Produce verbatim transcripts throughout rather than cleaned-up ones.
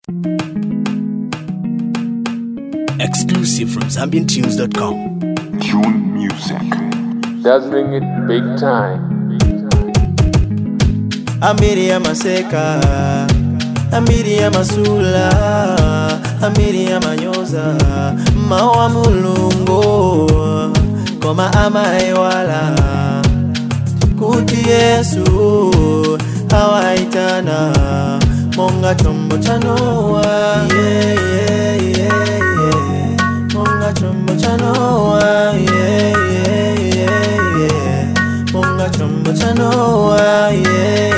Exclusive from Zambian Tunes dot com. Tune music. Dazzling it big time. Amiri ya maseka, amiri ya masula, amiri ya manyoza, mawa mulungu, koma ama ewala, kuti Yesu, hawaitana, monga chombo chanoa, yeah, yeah, yeah, yeah, monga chombo chanoa, yeah, yeah, yeah, yeah, monga chombo chanoa, yeah.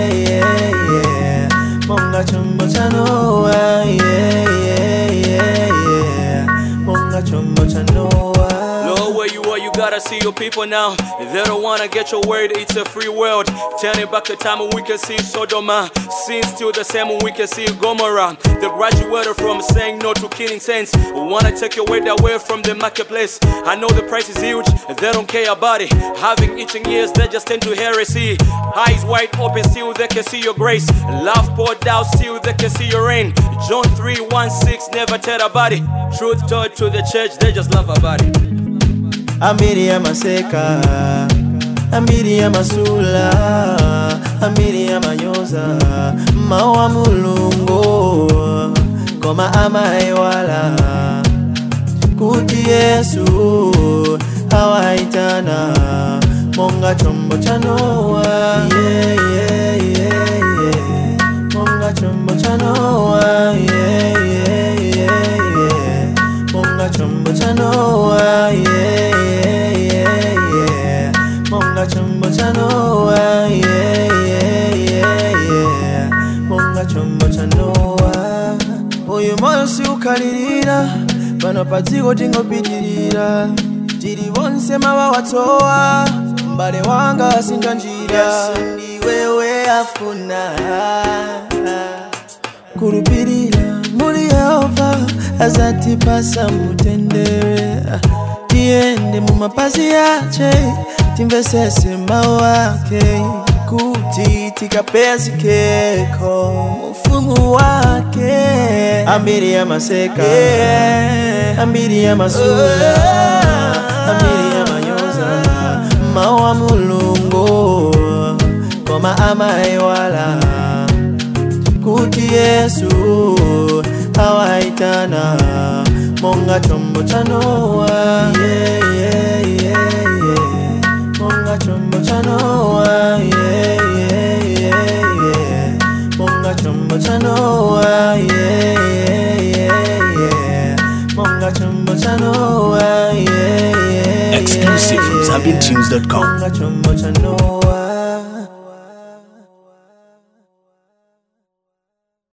Monga chombo chanoa, yeah, yeah, yeah, yeah. Monga chombo chanoa. Lord, where you are, you gotta see your people now. If they don't wanna get your word, it's a free world. Turning back the time when we can see Sodoma. Sin still the same when we can see Gomorrah. They graduated from saying no to killing saints. We wanna take your word away from the marketplace. I know the price is huge, they don't care about it. Having itching ears, they just tend to heresy. Eyes wide open, still they can see your grace. Love poured out, still they can see your reign. John three, one, six, never tell about it. Truth told to the church, they just love about it. Amiri ya maseka, amiri ya masula, amiri ya manyoza, mawa mulungu, koma ama ewala, kuti Yesu, hawaitana, monga chombo chanoa, yeah, yeah, yeah, yeah, monga chombo chanoa, yeah, yeah, yeah, yeah, monga chombo chanoa, yeah. Monga chombo chanoa, yeah, yeah, yeah, yeah. Monga chombo chanoa. Oyo moyo si ukalirira, bano patiko tingo pitirira. Tiri bonse mawa watoa, mbale wanga sinta njira. Yesu ni wewe afuna, kurupirira muri Yehova, azati pasa mutendere. Tiende mu mapazi yache, timvesese mawake, kuti tikapezi keko, ufumu wake. Amiri ya maseka, yeah. Amiri ya masula, oh. Amiri ya manyoza, mawa mulungu, koma ama ewala, kuti Yesu, hawaitana, monga chombo chanoa, yeah, yeah, yeah, yeah. Monga chombo chanoa, yeah, yeah, yeah, yeah. Monga chombo chanoa, yeah, yeah, yeah, yeah. Monga chombo chanoa, yeah, yeah, yeah. Exclusive from Zambian Tunes dot com. Monga chombo chanoa.